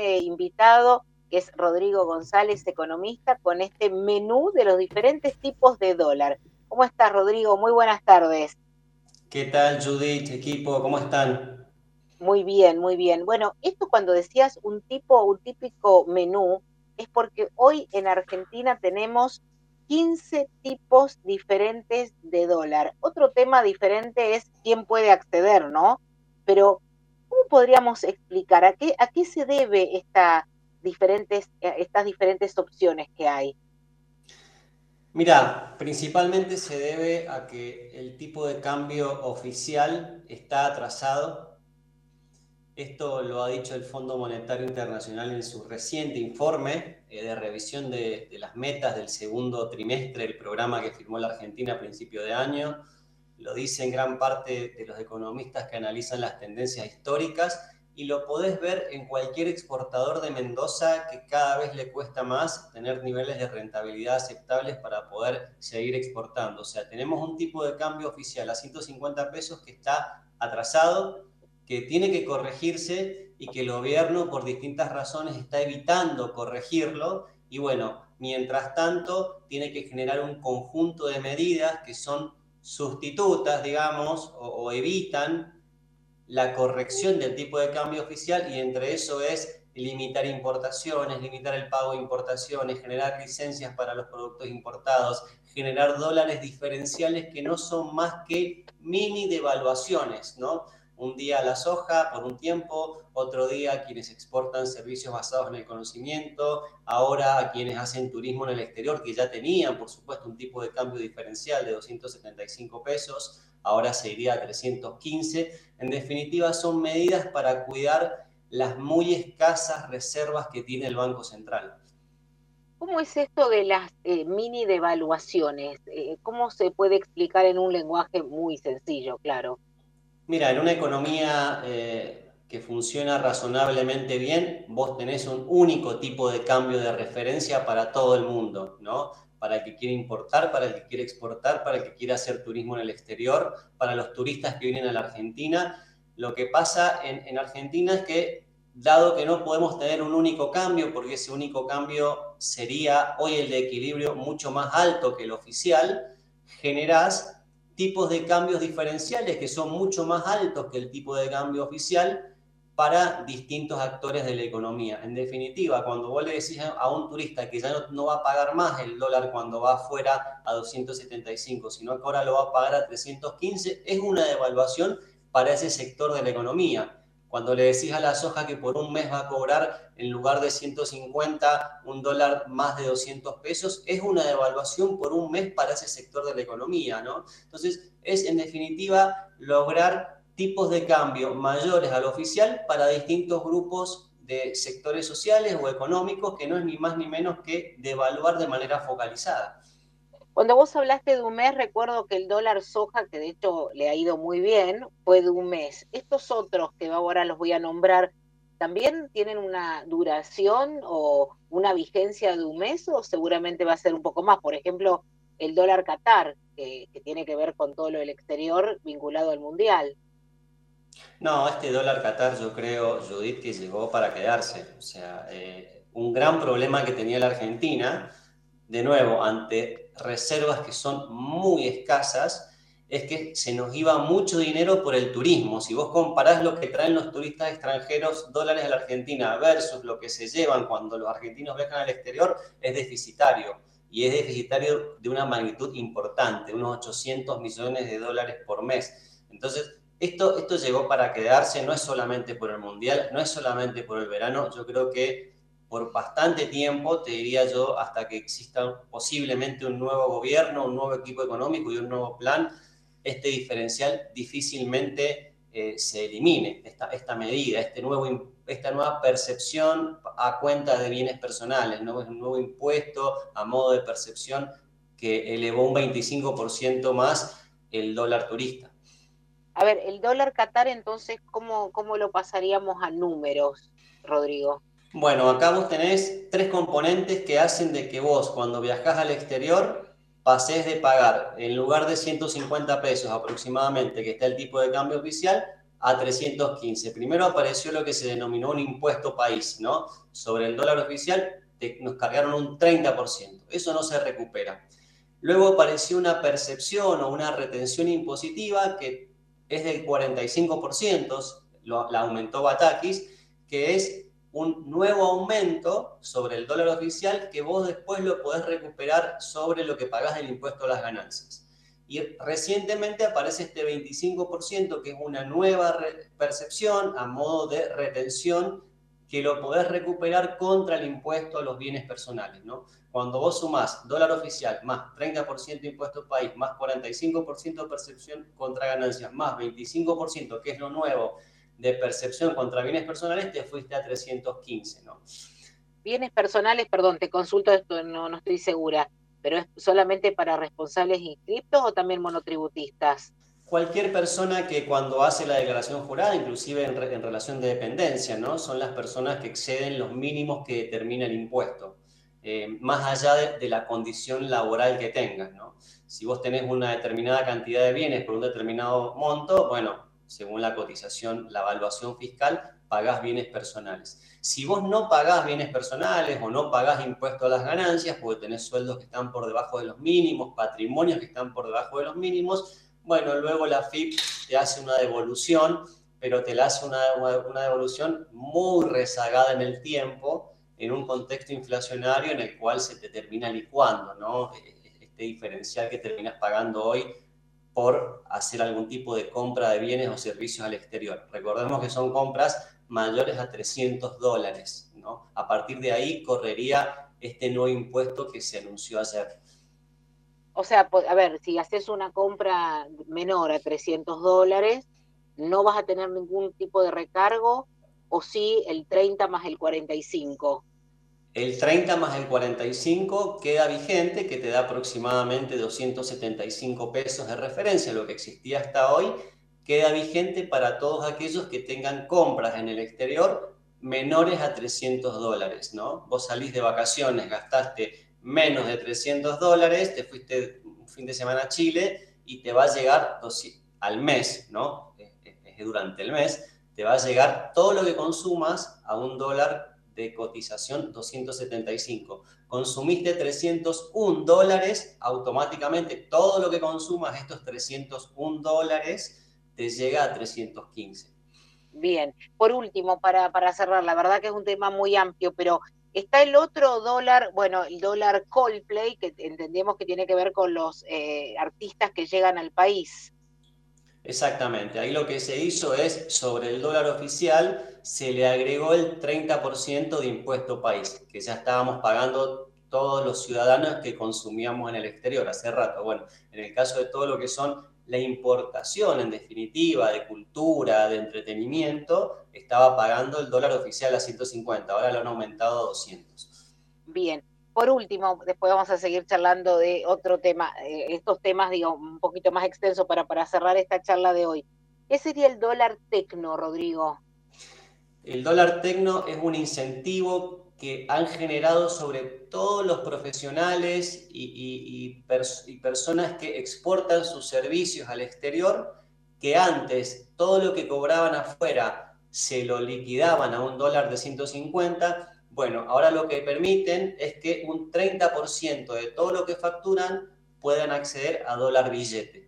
invitado, que es Rodrigo González, economista, con este menú de los diferentes tipos de dólar. ¿Cómo estás, Rodrigo? Muy buenas tardes. ¿Qué tal, Judith, equipo? ¿Cómo están? Muy bien, muy bien. Bueno, esto cuando decías un típico menú, es porque hoy en Argentina tenemos 15 tipos diferentes de dólar. Otro tema diferente es quién puede acceder, ¿no? Pero, ¿cómo podríamos explicar a qué se debe estas diferentes opciones que hay? Mira, principalmente se debe a que el tipo de cambio oficial está atrasado. Esto lo ha dicho el Fondo Monetario Internacional en su reciente informe de revisión de las metas del segundo trimestre del programa que firmó la Argentina a principio de año. Lo dicen gran parte de los economistas que analizan las tendencias históricas y lo podés ver en cualquier exportador de Mendoza que cada vez le cuesta más tener niveles de rentabilidad aceptables para poder seguir exportando. O sea, tenemos un tipo de cambio oficial a 150 pesos que está atrasado, que tiene que corregirse y que el gobierno por distintas razones está evitando corregirlo y bueno, mientras tanto tiene que generar un conjunto de medidas que son sustitutas, digamos, o evitan la corrección del tipo de cambio oficial y entre eso es limitar importaciones, limitar el pago de importaciones, generar licencias para los productos importados, generar dólares diferenciales que no son más que mini devaluaciones, ¿no? Un día la soja por un tiempo, otro día quienes exportan servicios basados en el conocimiento, ahora a quienes hacen turismo en el exterior, que ya tenían, por supuesto, un tipo de cambio diferencial de 275 pesos, ahora se iría a 315. En definitiva, son medidas para cuidar las muy escasas reservas que tiene el Banco Central. ¿Cómo es esto de las mini devaluaciones? ¿Cómo se puede explicar en un lenguaje muy sencillo, claro? Mira, en una economía que funciona razonablemente bien, vos tenés un único tipo de cambio de referencia para todo el mundo, ¿no? Para el que quiere importar, para el que quiere exportar, para el que quiere hacer turismo en el exterior, para los turistas que vienen a la Argentina. Lo que pasa en Argentina es que, dado que no podemos tener un único cambio, porque ese único cambio sería hoy el de equilibrio mucho más alto que el oficial, generás tipos de cambios diferenciales que son mucho más altos que el tipo de cambio oficial para distintos actores de la economía. En definitiva, cuando vos le decís a un turista que ya no va a pagar más el dólar cuando va afuera a 275, sino que ahora lo va a pagar a 315, es una devaluación para ese sector de la economía. Cuando le decís a la soja que por un mes va a cobrar en lugar de 150 un dólar más de 200 pesos, es una devaluación por un mes para ese sector de la economía, ¿no? Entonces, es en definitiva lograr tipos de cambio mayores al oficial para distintos grupos de sectores sociales o económicos que no es ni más ni menos que devaluar de manera focalizada. Cuando vos hablaste de un mes, recuerdo que el dólar soja, que de hecho le ha ido muy bien, fue de un mes. Estos otros que ahora los voy a nombrar, ¿también tienen una duración o una vigencia de un mes o seguramente va a ser un poco más? Por ejemplo, el dólar Qatar, que tiene que ver con todo lo del exterior vinculado al mundial. No, este dólar Qatar yo creo, Judith, que llegó para quedarse. O sea, un gran problema que tenía la Argentina, de nuevo, ante reservas que son muy escasas, es que se nos iba mucho dinero por el turismo. Si vos comparás lo que traen los turistas extranjeros dólares a la Argentina versus lo que se llevan cuando los argentinos viajan al exterior, es deficitario. Y es deficitario de una magnitud importante, unos 800 millones de dólares por mes. Entonces, esto llegó para quedarse, no es solamente por el Mundial, no es solamente por el verano, yo creo que por bastante tiempo, te diría yo, hasta que exista posiblemente un nuevo gobierno, un nuevo equipo económico y un nuevo plan, este diferencial difícilmente se elimine, esta medida, esta nueva percepción a cuenta de bienes personales, ¿no? Es un nuevo impuesto a modo de percepción que elevó un 25% más el dólar turista. A ver, el dólar Qatar, entonces, ¿cómo lo pasaríamos a números, Rodrigo? Bueno, acá vos tenés tres componentes que hacen de que vos, cuando viajás al exterior, pasés de pagar, en lugar de 150 pesos aproximadamente, que está el tipo de cambio oficial, a 315. Primero apareció lo que se denominó un impuesto país, ¿no? Sobre el dólar oficial nos cargaron un 30%. Eso no se recupera. Luego apareció una percepción o una retención impositiva que es del 45%, la aumentó Batakis, que es un nuevo aumento sobre el dólar oficial que vos después lo podés recuperar sobre lo que pagás del impuesto a las ganancias. Y recientemente aparece este 25%, que es una nueva percepción a modo de retención, que lo podés recuperar contra el impuesto a los bienes personales, ¿no? Cuando vos sumás dólar oficial más 30% impuesto país, más 45% de percepción contra ganancias, más 25%, que es lo nuevo, de percepción contra bienes personales, te fuiste a 315, ¿no? Bienes personales, perdón, te consulto esto, no estoy segura, pero ¿es solamente para responsables inscriptos o también monotributistas? Cualquier persona que cuando hace la declaración jurada, inclusive en relación de dependencia, ¿no? Son las personas que exceden los mínimos que determina el impuesto, más allá de la condición laboral que tengas, ¿no? Si vos tenés una determinada cantidad de bienes por un determinado monto, bueno, según la cotización, la evaluación fiscal, pagás bienes personales. Si vos no pagás bienes personales o no pagás impuesto a las ganancias, porque tenés sueldos que están por debajo de los mínimos, patrimonios que están por debajo de los mínimos, bueno, luego la AFIP te hace una devolución, pero te la hace una devolución muy rezagada en el tiempo, en un contexto inflacionario en el cual se te termina licuando, ¿no? Este diferencial que terminas pagando hoy por hacer algún tipo de compra de bienes o servicios al exterior. Recordemos que son compras mayores a $300, ¿no? A partir de ahí correría este nuevo impuesto que se anunció ayer. O sea, a ver, si haces una compra menor a $300, no vas a tener ningún tipo de recargo, o sí el 30 más el 45. El 30 más el 45 queda vigente, que te da aproximadamente 275 pesos de referencia, lo que existía hasta hoy, queda vigente para todos aquellos que tengan compras en el exterior menores a $300, ¿no? Vos salís de vacaciones, gastaste menos de $300, te fuiste un fin de semana a Chile y te va a llegar al mes, ¿no? Es durante el mes, te va a llegar todo lo que consumas a $1 de cotización 275. Consumiste $301, automáticamente todo lo que consumas, estos $301, te llega a 315. Bien, por último, para cerrar, la verdad que es un tema muy amplio, pero está el otro dólar, bueno, el dólar Coldplay, que entendemos que tiene que ver con los artistas que llegan al país. Exactamente, ahí lo que se hizo es, sobre el dólar oficial, se le agregó el 30% de impuesto país, que ya estábamos pagando todos los ciudadanos que consumíamos en el exterior hace rato. Bueno, en el caso de todo lo que son la importación, en definitiva, de cultura, de entretenimiento, estaba pagando el dólar oficial a 150, ahora lo han aumentado a 200. Bien, por último, después vamos a seguir charlando de otro tema, estos temas, digo, un poquito más extensos para cerrar esta charla de hoy. ¿Qué sería el dólar tecno, Rodrigo? El dólar tecno es un incentivo que han generado sobre todos los profesionales y personas que exportan sus servicios al exterior, que antes todo lo que cobraban afuera se lo liquidaban a $1 de 150. Bueno, ahora lo que permiten es que un 30% de todo lo que facturan puedan acceder a dólar billete.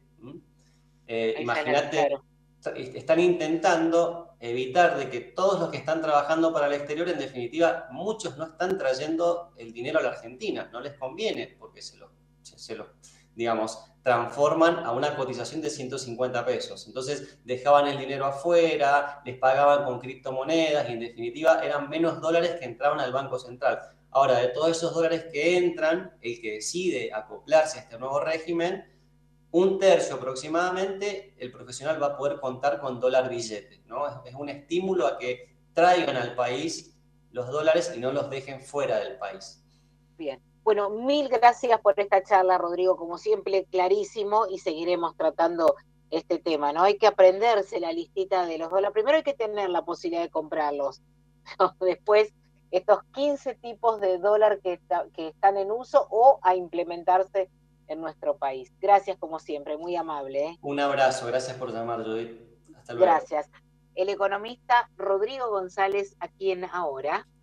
Imagínate, Claro. están intentando evitar de que todos los que están trabajando para el exterior, en definitiva, muchos no están trayendo el dinero a la Argentina, no les conviene porque se lo digamos, transforman a una cotización de 150 pesos. Entonces dejaban el dinero afuera, les pagaban con criptomonedas y en definitiva eran menos dólares que entraban al Banco Central. Ahora, de todos esos dólares que entran, el que decide acoplarse a este nuevo régimen, un tercio aproximadamente, el profesional va a poder contar con dólar billete, ¿no? Es un estímulo a que traigan al país los dólares y no los dejen fuera del país. Bien. Bueno, mil gracias por esta charla, Rodrigo, como siempre, clarísimo, y seguiremos tratando este tema, ¿no? Hay que aprenderse la listita de los dólares. Primero hay que tener la posibilidad de comprarlos. Después, estos 15 tipos de dólar que están en uso o a implementarse en nuestro país. Gracias, como siempre, muy amable, ¿eh? Un abrazo, gracias por llamar, Judith. Hasta luego. Gracias. el economista Rodrigo González, aquí en Ahora.